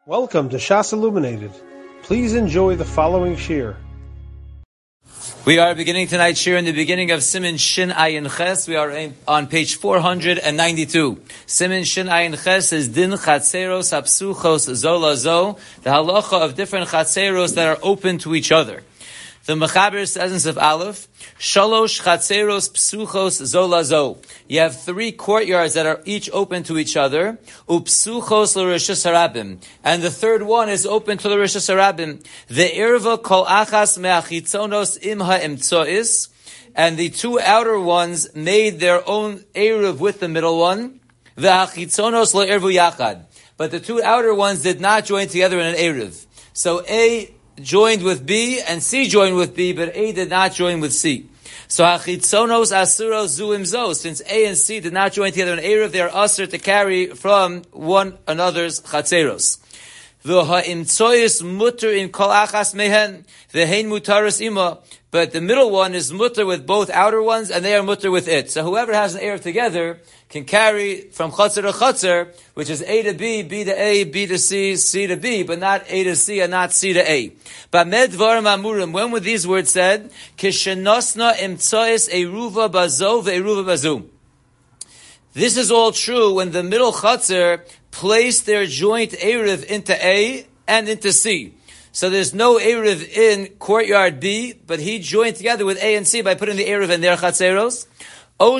Welcome to Shas Illuminated. Please enjoy the following shir. We are beginning tonight's shir in the beginning of Siman Shin Ayin Ches. We are on page 492. Siman Shin Ayin Ches is Din Chatzeros Hapsuchos Zola Zo, the halacha of different Chatzeros that are open to each other. The Mechaber says of Aleph, Shalosh Chatzeros Psuchos Zola Zo. You have three courtyards that are each open to each other. Upsuchos l'Rishus Harabim. And the third one is open to the Rishus Harabim. The Irva Kol Achas Me'achitzonos Imha Imtsois. And the two outer ones made their own Eruv with the middle one. The Achitzonos Le'irvu Yachad. But the two outer ones did not join together in an Eruv. So A joined with B, and C joined with B, but A did not join with C. So hachitzonos asuros zuim zo. Since A and C did not join together in Eruv, they are usher to carry from one another's chatzeros. The ha'imtsoyis mutter in kol achas mehen, the hein mutaris ima. But the middle one is mutter with both outer ones, and they are mutter with it. So whoever has an Eruv together can carry from Chatzar to Chatzar, which is A to B, B to A, B to C, C to B, but not A to C and not C to A. Bamed Dvarim Amurim, when were these words said? Kishenosna imtsois eruva bazo ve'eruva bazu. This is all true when the middle Chatzar placed their joint Eruv into A and into C. So there's no Eruv in courtyard B, but he joined together with A and C by putting the Eruv in their Chatzeros. Or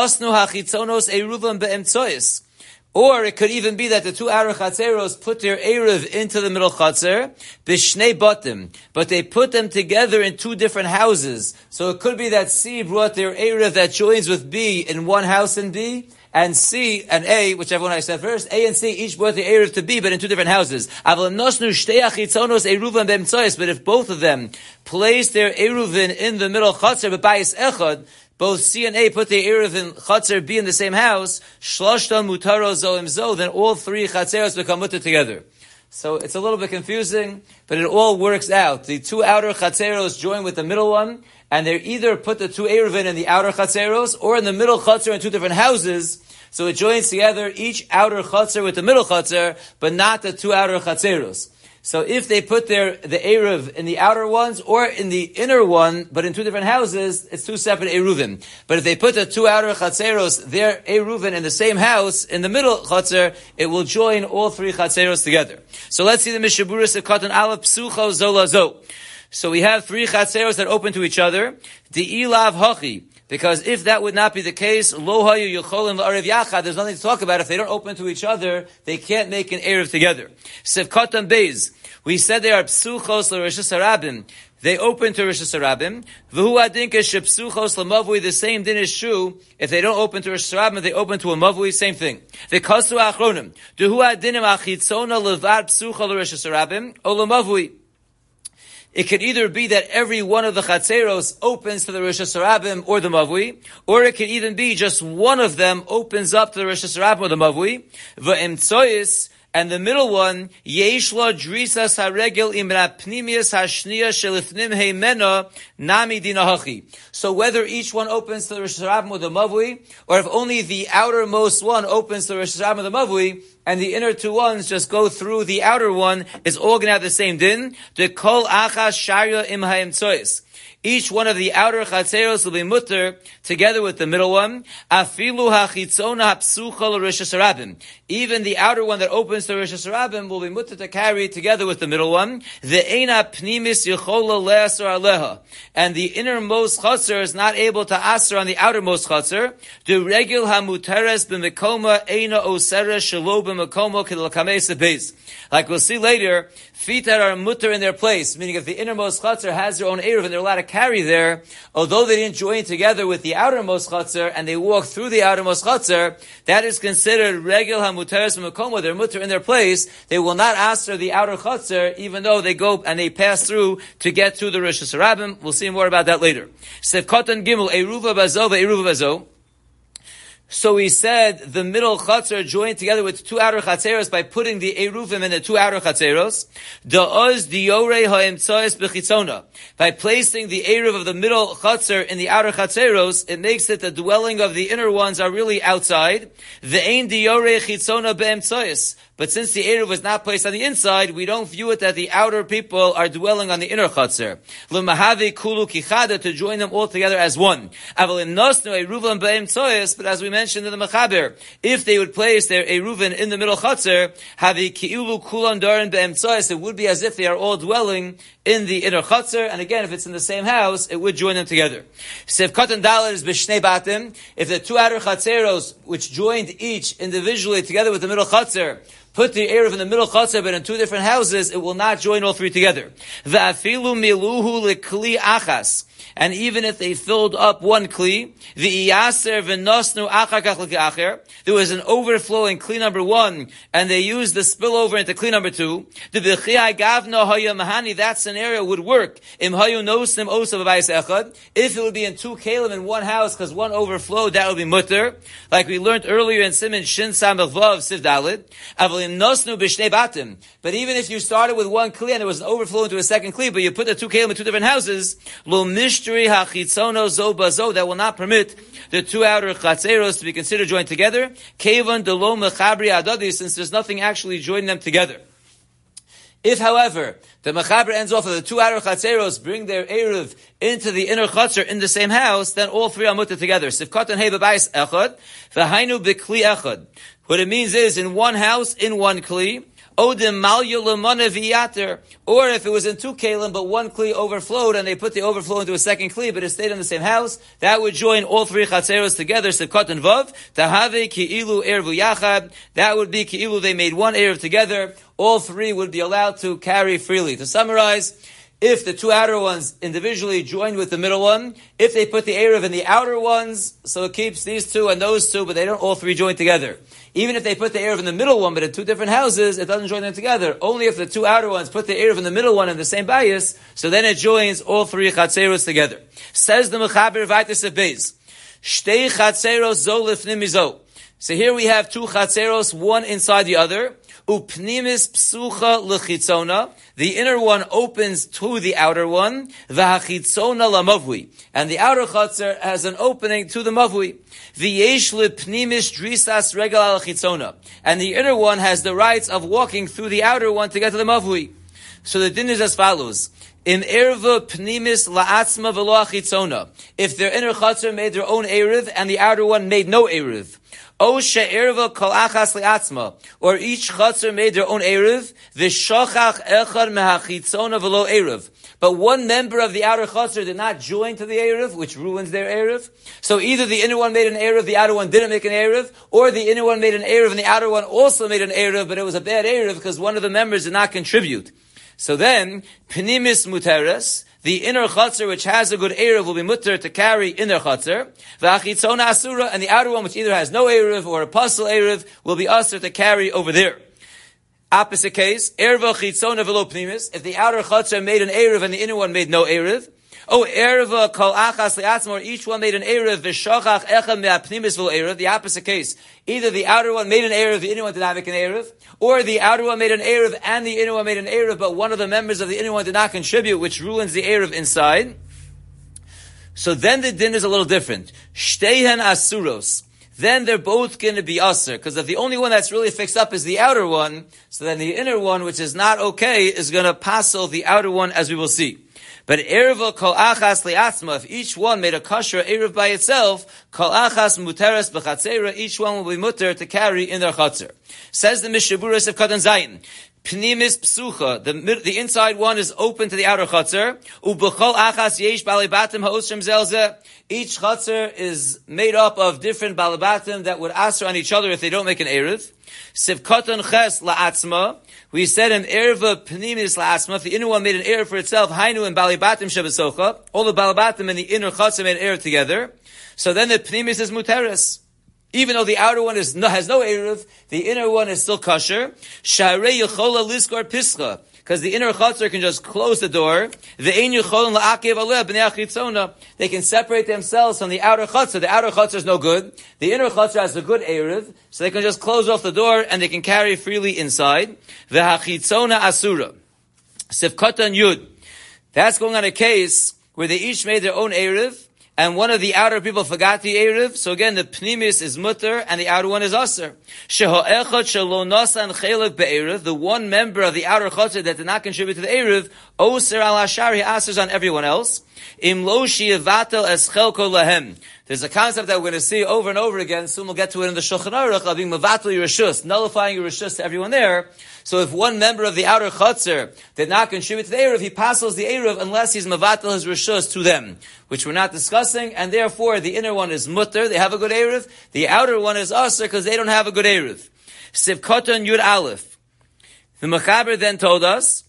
it could even be that the two outer chatzeros put their Eruv into the middle chatzer, b'shnei batim, but they put them together in two different houses. So it could be that C brought their Eruv that joins with B in one house in B, and C and A, whichever one I said first, A and C each brought their Eruv to B, but in two different houses. But if both of them placed their Eruvin in the middle chatzer, but bayis echad, both C and A put their Eruv in Chatzar B in the same house, Shloshtan Mutaro Zoim Zo, then all three Chatzeros become mutter together. So it's a little bit confusing, but it all works out. The two outer Chatzeros join with the middle one, and they either put the two Eruvin in the outer Chatzeros, or in the middle Chatzar in two different houses, so it joins together each outer Chatzar with the middle Chatzar, but not the two outer Chatzeros. So if they put the Eruv in the outer ones or in the inner one, but in two different houses, it's two separate Eruvim. But if they put the two outer Chatzeros, their Eruvin in the same house, in the middle Chatzer, it will join all three Chatzeros together. So let's see the Mishaburis of Katan Aleph Psucho Zola Zo. So we have three Chatzeros that open to each other. The Ilav Hachi. Because if that would not be the case, Lo Hayu Yocholin La'arev Yachad, there's nothing to talk about. If they don't open to each other, they can't make an Eruv together. Sevkatan Beis. We said they are Psuchos L'Rishus Harabim. They open to Rishus Harabim. V'hu adinka shepsuchos l'mavui. The same din is true. If they don't open to Rishus Harabim, they open to a mavui. Same thing. V'kasu achronim. Duhu adinim achitzona levad psucha l'Rishus Harabim o l'mavui. It could either be that every one of the Chatzeros opens to the Rishus Harabim or the Mavui, or it could even be just one of them opens up to the Rishus Harabim or the Mavui. V'emtsois, and the middle one, Yeshla Drisas Haregel Imra Pnimius Hashniya Shelifnim Heimena Nami Dinahachi. So whether each one opens to the Rishus Harabim or the Mavui, or if only the outermost one opens to the Rishus Harabim or the Mavui, and the inner two ones just go through the outer one, is all going to have the same din. The Kol Achas Sharia Im Haimtsois. Each one of the outer chatzeros will be mutter together with the middle one. Afilu hachitzona hapsucha l'Rishus Harabim. Even the outer one that opens to Rishus Harabim will be mutter to carry together with the middle one. Ve'ena pnimis yichola le'asar aleha. And the innermost chatzer is not able to asar on the outermost chatzer. The regil hamuteres b'mekoma eina osera shelo b'mekoma k'l'kamei sebeis. Like we'll see later, feet that are mutter in their place, meaning if the innermost chatzer has their own eruv and they're allowed to carry there, although they didn't join together with the outermost chatzer and they walk through the outermost chatzer, that is considered regel hamuteres b'mekoma. They're mutter in their place. They will not asr the outer chatzer, even though they go and they pass through to get to the Rishus Harabim. We'll see more about that later. Sevkatan Gimel, eruva bazo ve'eruva bazo. So we said the middle chatzar joined together with two outer chatzeros by putting the eruvim in the two outer chatzeros. Da'oz diyorei ha'emtzois b'chitzona. By placing the eruv of the middle chatzar in the outer chatzeros, it makes it the dwelling of the inner ones are really outside. Ve'ein diyorei chitzona be'emtzois. But since the eruv was not placed on the inside, we don't view it that the outer people are dwelling on the inner chatzar. L'mahavi kulu kichada, to join them all together as one. Aval im nosnu eruvim be'emtzois, but as we mentioned in the Mechaber, if they would place their eruvin in the middle chatzar, havi ki'ilu kulan darin be'emtzois, it would be as if they are all dwelling in the inner chatzar, and again, if it's in the same house, it would join them together. Sivkat and Dalet is b'shnei batim. If the two outer chatzeros, which joined each individually together with the middle chatzar, put the eruv in the middle chatzar, but in two different houses, it will not join all three together. Va'afilu miluhu lekli achas. And even if they filled up one kli, there was an overflow in kli number one, and they used the spillover into kli number two. That scenario would work. If it would be in two kalim in one house, because one overflowed, that would be mutter. Like we learned earlier in Siman Shin Samach Vav Siv Daled. But even if you started with one kli and there was an overflow into a second kli, but you put the two kalim in two different houses, that will not permit the two outer chatzeros to be considered joined together. Kevan delo mechabri adadi, since there's nothing actually joining them together. If, however, the mechaber ends off of the two outer chatzeros bring their eruv into the inner chatzar in the same house, then all three are mutter together. Sivkat and hei b'bayis echad, v'hainu b'kli echad. What it means is, in one house, in one kli, or if it was in two kalim, but one kli overflowed, and they put the overflow into a second kli, but it stayed in the same house, that would join all three chatzeros together, Sivkat and Vav, tahave ki'ilu ervu yachad, that would be ki'ilu, they made one eruv together, all three would be allowed to carry freely. To summarize, if the two outer ones individually joined with the middle one, if they put the eruv in the outer ones, so it keeps these two and those two, but they don't all three join together. Even if they put the eruv in the middle one, but in two different houses, it doesn't join them together. Only if the two outer ones put the eruv in the middle one in the same bias, so then it joins all three chatzeros together. Says the Mechaber Vaitis of Beis, Shtei chatzeros zo lifnim mizo. So here we have two chatzeros, one inside the other. Upnimis psucha lechitzona. The inner one opens to the outer one. V'hachitzona lamavui. And the outer chatzer has an opening to the mavui. V'yesh lepnimis drisas regal al chitzona. And the inner one has the rights of walking through the outer one to get to the mavui. So the din is as follows. In erva pnimis la'atzma v'lo achitzona. If their inner chatzer made their own eruv and the outer one made no eruv. O she'erva kol achas li'atzma, or each chatzar made their own eruv, v'shachach echad mehachitzona v'lo eruv. But one member of the outer chatzar did not join to the eruv, which ruins their eruv. So either the inner one made an eruv, the outer one didn't make an eruv, or the inner one made an eruv and the outer one also made an eruv, but it was a bad eruv because one of the members did not contribute. So then, pnimis muteres, the inner chatzar which has a good eruv will be mutter to carry in their chatzar. V'achitzona asura, and the outer one which either has no eruv or a pasul eruv will be asur to carry over there. Opposite case, erva chitzona v'lo pnimis. If the outer chatzar made an eruv and the inner one made no eruv. Oh, erva kol achas li'atzma, or each one made an eruv v'shachach echad me'apnimis v'lo eruv. The opposite case, either the outer one made an eruv, the inner one did not make an eruv, or the outer one made an eruv and the inner one made an eruv, but one of the members of the inner one did not contribute, which ruins the eruv inside. So then the din is a little different. Shteihen asuros. Then they're both going to be asur, because if the only one that's really fixed up is the outer one, so then the inner one, which is not okay, is going to passel the outer one, as we will see. But erva kol achas li'atzma, if each one made a kosher eruv by itself, kol achas muteres b'chatzera, each one will be muter to carry in their chatzer. Says the Mishaburas of Katan Zayin, pnimis psucha, the inside one is open to the outer chatzer, u'b'chol achas yesh balibatim ha'osrim zelzeh, each chatzer is made up of different balibatim that would asr on each other if they don't make an eruv. Sivkatan ches la'atzma, we said in erva pnimis la'atzma, if the inner one made an eruv for itself, hainu and balibatim shebesocha, all the balibatim and the inner chatzer made an eruv together, so then the pnimis is muteres. Even though the outer one has no eruv, the inner one is still kosher. Sharei yechola liskor pischa, because the inner chutzner can just close the door. They can separate themselves from the outer chutzner. The outer chutzner is no good. The inner chutzner has a good eruv, so they can just close off the door and they can carry freely inside. V'hachitzona asura. Sivkatan Yud. That's going on a case where they each made their own eruv, and one of the outer people forgot the eruv. So again, the pnimis is mutter, and the outer one is aser. Sheho'echad shelo nasan chelek be'eruv. The one member of the outer chutzner that did not contribute to the eruv, oser al hashar, he asers on everyone else. Im lo shi'avatel es chelko lahem. There's a concept that we're going to see over and over again. Soon we'll get to it in the Shulchan Aruch of being mevatel yereshus, nullifying yereshus to everyone there. So if one member of the outer chutzner did not contribute to the eruv, he passes the eruv unless he's mevatel his reshus to them, which we're not discussing, and therefore the inner one is mutter, they have a good eruv. The outer one is aser because they don't have a good eruv. Sivkoton Yud Aleph. The Mechaber then told us,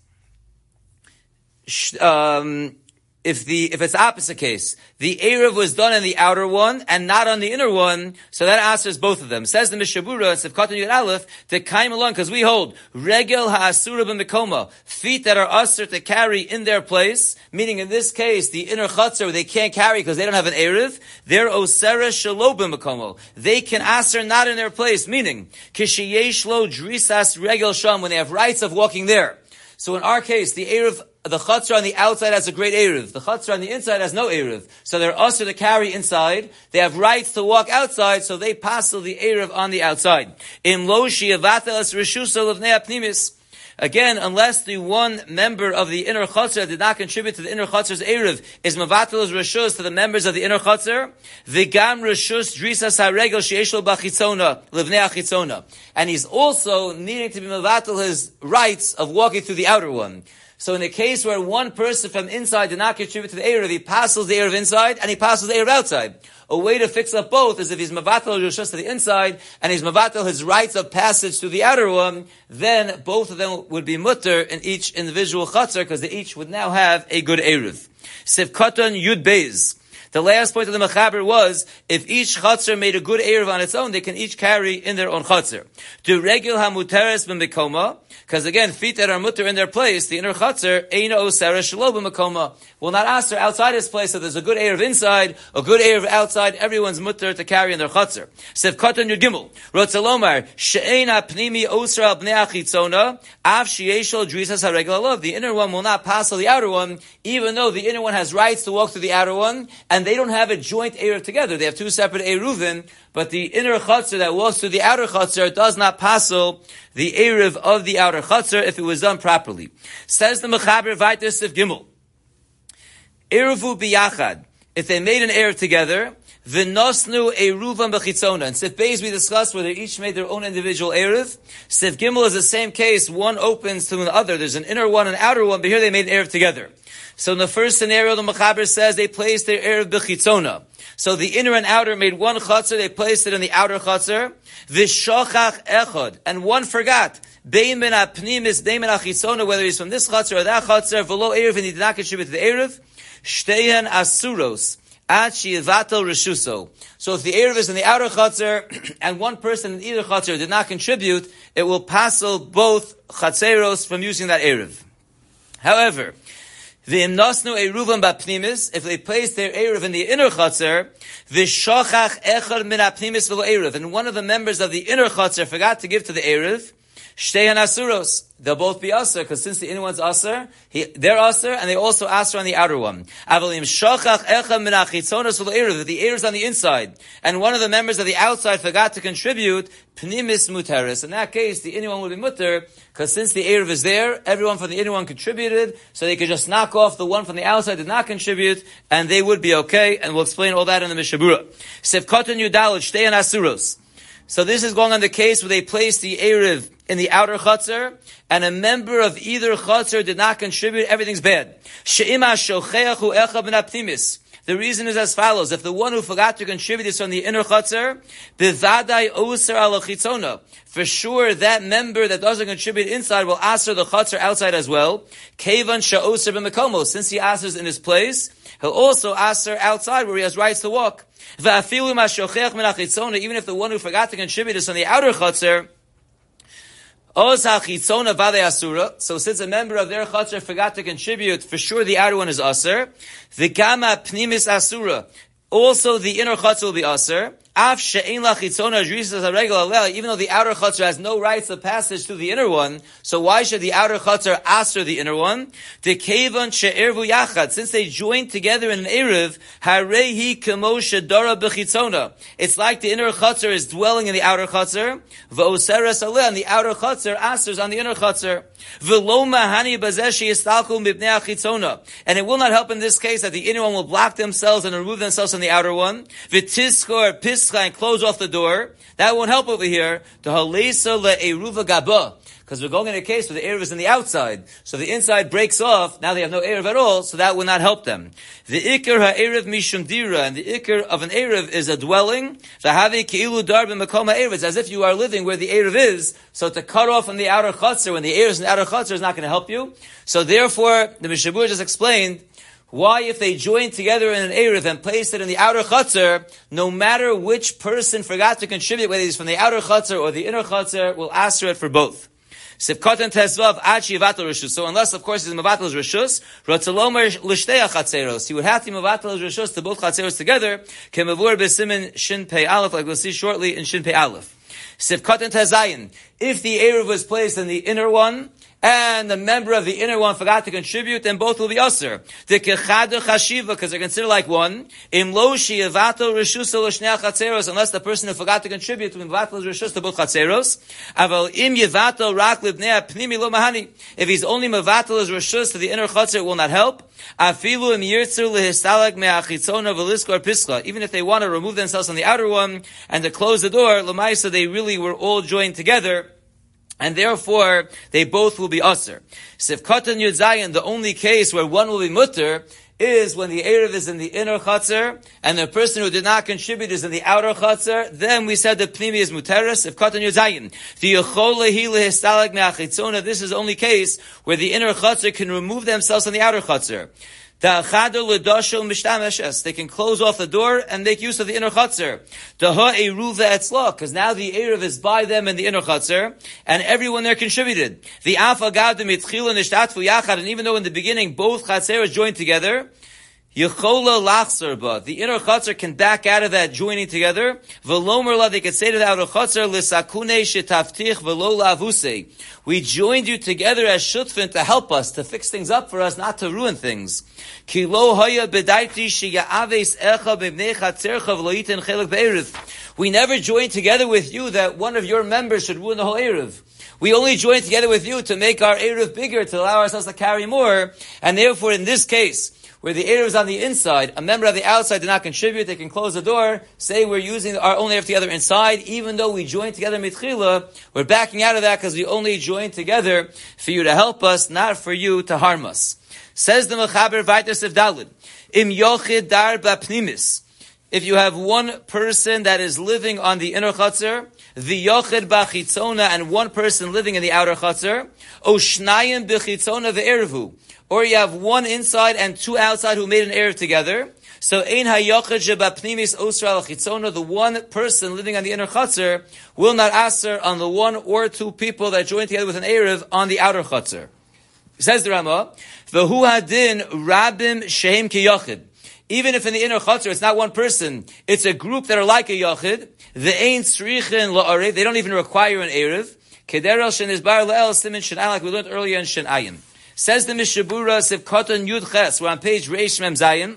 if it's opposite case, the eruv was done in the outer one and not on the inner one, so that answers both of them. Says the Mishabura, Sivkatan Yud Aleph, to kaim along, because we hold regel ha'asura b'mekoma, feet that are aser to carry in their place, meaning in this case, the inner chutzner they can't carry because they don't have an eruv, they're osera shelo b'mekomo. They can aser not in their place, meaning, kishiyesh lo drisas regel sham, when they have rights of walking there. So in our case, the eruv, the chutzner on the outside has a great eruv. The chutzner on the inside has no eruv. So they're also to carry inside. They have rights to walk outside, so they pass the eruv on the outside. Im lo shi'avatel es reshusa levnei hapnimis. Again, unless the one member of the inner chutzner did not contribute to the inner chutzner's eruv, is mevatel his reshus to the members of the inner chutzner, v'gam reshus drisas haregel sheyesh lo b'chitzona levnei hachitzona, and he's also needing to be mevatel his rights of walking through the outer one. So in the case where one person from inside did not contribute to the eruv, he passes the eruv inside and he passes the eruv outside. A way to fix up both is if he's mevatel reshus to the inside and he's mevatel his rights of passage to the outer one, then both of them would be mutter in each individual chutzner because they each would now have a good eruv. Sivkatan Yud Beis. The last point of the Mechaber was, if each chutzner made a good eruv on its own, they can each carry in their own chutzner. Do regil hamuteres b'mekoma, because again, feet that are mutter in their place, the inner chutzner, eina osera shelo b'mekoma, will not aser outside his place, so there's a good eruv inside, a good eruv outside, everyone's mutter to carry in their chutzner. Sivkatan Yud Gimel, Rotzalomar, she'ein hapnimi osra al bnei hachitzona, av sheyeshol drisas haregel alav. The inner one will not pass the outer one, even though the inner one has rights to walk through the outer one, and they don't have a joint eruv together. They have two separate eruvin, but the inner chutzner that walks through the outer chutzner does not passel the eruv of the outer chutzner if it was done properly. Says the Mechaber Vayter Sif Gimel, eruvu biyachad. If they made an eruv together, v'nosnu eruvam b'chitzona. And Sif Beis we discussed where they each made their own individual eruv. Sif Gimel is the same case. One opens to the other. There's an inner one and outer one, but here they made an eruv together. So in the first scenario, the Mechaber says they placed their eruv b'chitzona. So the inner and outer made one chutzner, they placed it in the outer chutzner. V'shochach echad. And one forgot. Bein min ha'pnimis, bein min ha'chitzona, whether he's from this chutzner or that chutzner, v'lo eruv, and he did not contribute to the eruv. Shteihen asuros. Ad she'yivatel reshuso. So if the eruv is in the outer chutzner, and one person in either chutzner did not contribute, it will passel both chatzeros from using that eruv. However, if they place their eruv in the inner chutzner, and one of the members of the inner chutzner forgot to give to the eruv, shteihan asuros. They'll both be aser, because since the inner one's aser, they're aser, and they also aser on the outer one. If the eruv is on the inside, and one of the members of the outside forgot to contribute, pnimis muteris. In that case, the inner one would be muter, because since the eruv is there, everyone from the inner one contributed, so they could just knock off the one from the outside did not contribute, and they would be okay, and we'll explain all that in the Mishabura. Sivkatan Yudalot, shteihan asuros. So this is going on the case where they placed the eruv in the outer chutzner, and a member of either chutzner did not contribute, everything's bad. She'ima shocheachu echa ben hapnimis. The reason is as follows. If the one who forgot to contribute is from the inner chutzner, b'vadai oser ala chitzona. For sure, that member that doesn't contribute inside will aser the chutzner outside as well. Kevan sha'oser b'mekomo. Since he asers in his place, he'll also aser outside where he has rights to walk. Even if the one who forgot to contribute is on the outer chutzner, Oz hachitzona vade asura. So since a member of their chatzar forgot to contribute, for sure the outer one is aser. V'kama pnimis asura. Also the inner chatzar will be aser. Af she'ein lachitzona jrisas haregel aleh. Even though the outer chatzar has no rights of passage to the inner one, so why should the outer chatzar aser the inner one? The kevan she'ervu yachad. Since they joined together in an erev, harehi kamo shedara bechitzona. It's like the inner chatzar is dwelling in the outer chatzar. V'oseres aleh, and the outer chatzar asers on the inner chatzar. V'lo mahani bazeh she'yistalku mibnei achitzona. And it will not help in this case that the inner one will block themselves and remove themselves from the outer one. V'tiskor pis and close off the door. That won't help over here. The halesa le'eruva gaba. Because we're going in a case where the erev is in the outside. So the inside breaks off. Now they have no erev at all. So that will not help them. The ikar ha'erev mishum dira. And the ikar of an erev is a dwelling. V'havi ki'ilu dar b'makom ha'erev. It's as if you are living where the erev is. So to cut off from the outer chutzner, when the erev is in the outer chutzner, is not going to help you. So therefore, the Mishabur just explained why, if they join together in an erev and place it in the outer chutzner, no matter which person forgot to contribute, whether he's from the outer chutzner or the inner chutzner, will answer it for both. Sivkatan tezvav achi yivatel rishus. So unless, of course, he's mevatel rishus, rotzalomer l'shtei chatzeros. He would have to mevatel rishus to both chatzeros together. Kemavur b'simin shin pei aleph, like we'll see shortly in shin pei aleph. Sivkatan tezayin. If the erev was placed in the inner one, and the member of the inner one forgot to contribute, then both will be usher. The kechada chashiva, because they're considered like one. Im lo she'avato reshusa l'shnei chatzeros, unless the person who forgot to contribute will mevatel reshus to both chatzeros. Aval im yevato rak libnei pnimi lo mahani. If he's only mevatel his reshus to the inner chatzer, it will not help. Afilu im yirtzer lehistalag me'achitzona v'liskor pischa. Even if they want to remove themselves from the outer one and to close the door, l'maisa they really were all joined together. And therefore, they both will be usher. Sivkatan Yud Zayin, the only case where one will be mutter, is when the erev is in the inner chutzner, and the person who did not contribute is in the outer chutzner. Then we said that pnimi is muteris. Sivkatan Yud Zayin. The yecholehi lehistalag me'achitzona, this is the only case where the inner chutzner can remove themselves from the outer chutzner. They can close off the door and make use of the inner chutzner. Because now the erev is by them in the inner chutzner, and everyone there contributed. And even though in the beginning both chatzeros joined together, the inner chutzner can back out of that joining together. They could say to the outer chutzner, we joined you together as shutfin to help us, to fix things up for us, not to ruin things. We never joined together with you that one of your members should ruin the whole erev. We only joined together with you to make our erev bigger, to allow ourselves to carry more. And therefore, in this case, where the erev is on the inside, a member of the outside did not contribute, they can close the door, say we're using our only erev together inside, even though we joined together mitchila, we're backing out of that because we only joined together for you to help us, not for you to harm us. Says the Mechaber Vayter Sif Daled, Im yochid dar ba'pnimis. If you have one person that is living on the inner chutzner, the yochid b'chitzona, and one person living in the outer chutzner, o shnayim b'chitzona ve'erevu. Or you have one inside and two outside who made an erev together. So ein hayochid shebapnimis osra al-chitzona, the one person living on the inner chutzner will not aser on the one or two people that join together with an erev on the outer chutzner. Says the Rama, v'hu hadin rabim shehem ki yochid. Even if in the inner chutzner it's not one person, it's a group that are like a yochid, the ein tzrichin la'arev, they don't even require an erev. Kederel shen isbar le'el simin shen ayin, like we learned earlier in shen ayin. Says the Mishabura, Sivkatan Yud Ches, we're on page Reish Mem Zayin.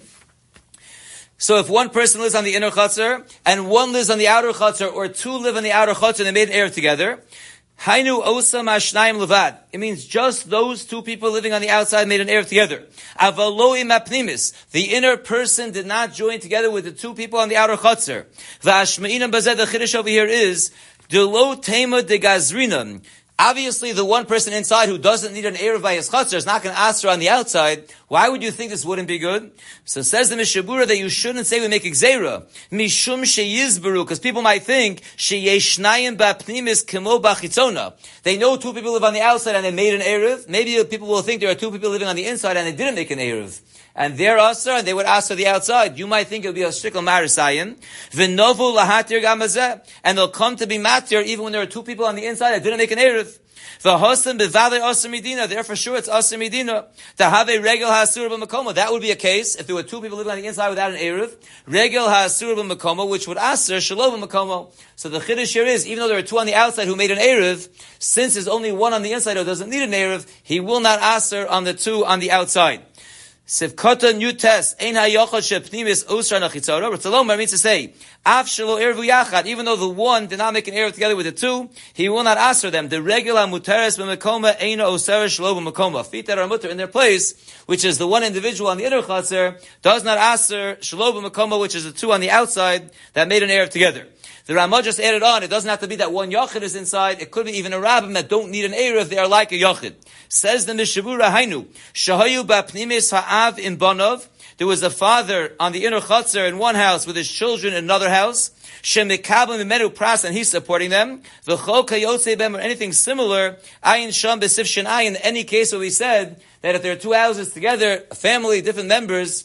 So if one person lives on the inner chutzner, and one lives on the outer chutzner, or two live on the outer chutzner, and they made an erev together, Hainu Osam Ashnayim Levad. It means just those two people living on the outside made an erev together. Avaloim Apnimis. The inner person did not join together with the two people on the outer chutzner. V'ashmeinam Bazed, the Chiddush over here is, Delo Tema de Gazrinam. Obviously, the one person inside who doesn't need an erev by his chutzner is not going to ask her on the outside. Why would you think this wouldn't be good? So says the Mishabura that you shouldn't say we make exera. Mishum sheyizberu, because people might think sheyeshnayim ba'pnimis kemo b'chitzona. They know two people live on the outside and they made an erev. Maybe people will think there are two people living on the inside and they didn't make an erev. And they're usher, and they would ask for the outside. You might think it would be a shtikl marisayin. V'novu lahatir gamazeh. And they'll come to be matir even when there are two people on the inside that didn't make an erev. Eruv. The Hosan bevale Asr Medina, therefore sure it's Asr Medina. To have a Regel HaSur b'Makoma, that would be a case if there were two people living on the inside without an Eruv. Regel HaSur b'Makoma, which would Asr Shalom b'Makoma. So the Chiddush here is, even though there are two on the outside who made an Eruv, since there's only one on the inside who doesn't need an Eruv, he will not Asr on the two on the outside. Sivkota new test ein hayachad shepnimis osra nachitzara. Ratzalom means to say af shelo ervu yachad. Even though the one did not make an eruv together with the two, he will not answer them. The regular muteres b'mekoma eina osera shelo b'mekoma. Feet that are mutter in their place, which is the one individual on the inner chatzar, does not answer shelo b'mekoma, which is the two on the outside that made an eruv together. The Ramah just added on, it doesn't have to be that one Yachid is inside, it could be even a Rabbim that don't need an Eruv, they are like a Yachid. Says the Mishavura Hainu, Shahayu ba'pnimis ha'av in Banov, there was a father on the inner Chatzar in one house with his children in another house, Shemikabim Meru Pras, and he's supporting them, V'chol kayotze bem, or anything similar, Ayin Sham B'sif Shenai, in any case where we said that if there are two houses together, a family, different members,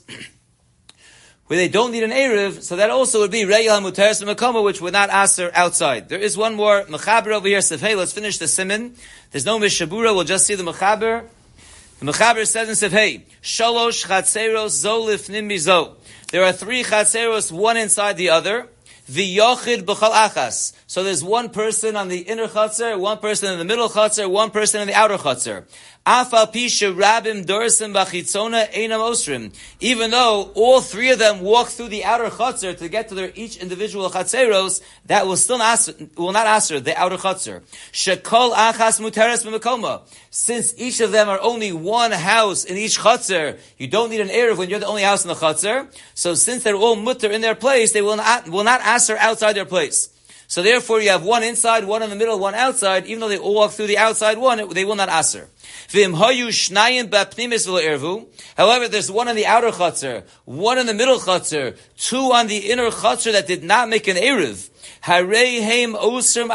where they don't need an Eruv, so that also would be Regel HaMuteres B'Makoma, which would not aser outside. There is one more Mechaber over here, Sefhei, let's finish the Siman. There's no Mishabura, we'll just see the Mechaber. The Mechaber says in Sefhei, Shalosh Chatzeros Zo Lifnim Mizo. There are three Chatzeros, one inside the other. V'yochid b'chal achas. So there's one person on the inner Chatzer, one person in the middle Chatzer, one person in the outer Chatzer. Afal pisha rabim dorsim bachitzona einam osrim. Even though all three of them walk through the outer Chatzer to get to their each individual Chatzeros, that will still not answer the outer Chatzer. Shekol achas muteres b'mekoma. Since each of them are only one house in each Chatzer, you don't need an Eruv when you're the only house in the Chatzer. So since they're all mutter in their place, they will not answer outside their place. So therefore you have one inside, one in the middle, one outside. Even though they all walk through the outside one, they will not answer. However, there's one in the outer Chatzer, one in the middle Chatzer, two on the inner Chatzer that did not make an Eruv. Those two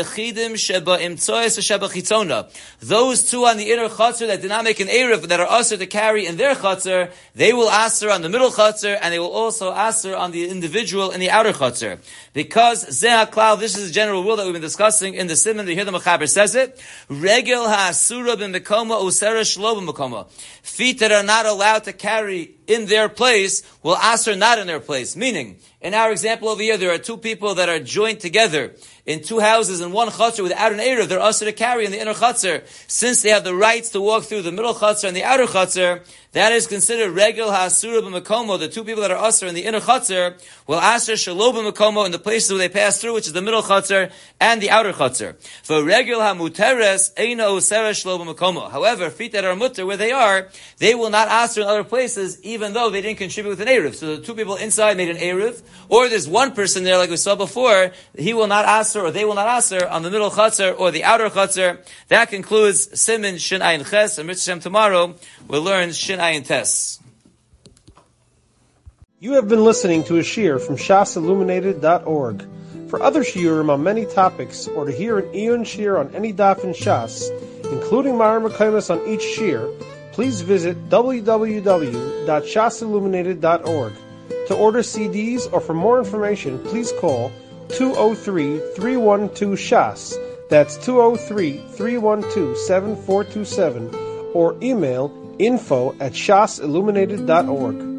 on the inner Chatzer that did not make an Eruv, that are usher to carry in their Chatzer, they will answer on the middle Chatzer, and they will also answer on the individual in the outer Chatzer. Because Zeh HaKlal, this is a general rule that we've been discussing in the Siman, you hear the Mechaber says it, Regel HaSura b'Mekoma Usera Shlo b'Mekoma. Feet that are not allowed to carry in their place will answer not in their place. Meaning, in our example over here, there are two people that are joined together in two houses in one Chatzer without an Eruv. They're usher to carry in the inner Chatzer. Since they have the rights to walk through the middle Chatzer and the outer Chatzer, that is considered Regel HaSura b'Mekomo. The two people that are usher in the inner Chatzer will answer Shalom b'Mekomo in the places where they pass through, which is the middle Chatzer and the outer Chatzer. For Regel HaMuteres Eina Usera Shalom b'Mekomo. However, feet that are mutter where they are, they will not answer in other places, even though they didn't contribute with an Eruv. So the two people inside made an Eruv, or there's one person there, like we saw before, he will not answer, or they will not answer on the middle Chatzer or the outer Chatzer. That concludes Siman Shin Ayin Ches, and Mitzvah tomorrow we'll learn Shin Ayin Tes. You have been listening to a shiur from shasilluminated.org. For other shiurim on many topics, or to hear an Iyun shiur on any daf in Shas, including Ma'ar Mekaymas on each shiur, please visit www.shasilluminated.org. To order CDs or for more information, please call 203-312-SHAS. That's 203-312-7427, or email info@shasilluminated.org.